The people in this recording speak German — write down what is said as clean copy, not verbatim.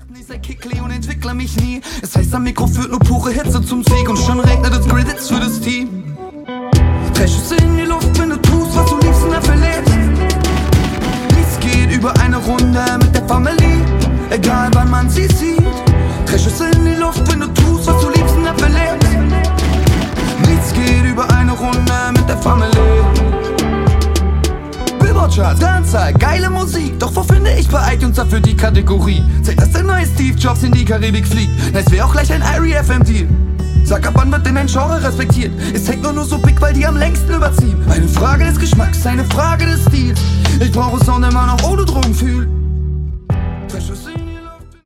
Ich sei Kickli und entwickle mich nie. Es heißt, am Mikro führt nur pure Hitze zum Sieg. Und schon regnet es Credits für das Team. Drehschüsse in die Luft, wenn du tust, was du liebst und dafür lebst. Nichts geht über eine Runde mit der Family, egal wann man sie sieht. Drehschüsse in die Luft, wenn du tust, was du liebst und dafür lebst. Nichts geht über eine Runde mit der Family. Billboard-Charts, Danzeit, geile Musik. Doch wo finde ich bei iTunes dafür die Kategorie? Zeigt, dass der neue Steve Jobs in die Karibik fliegt. Nice wäre auch gleich ein Irie FM-Deal. Sag ab, wann wird denn ein Genre respektiert? Ist Techno nur so big, weil die am längsten überziehen? Eine Frage des Geschmacks, eine Frage des Stils. Ich brauche Sound immer noch ohne Drogengefühl.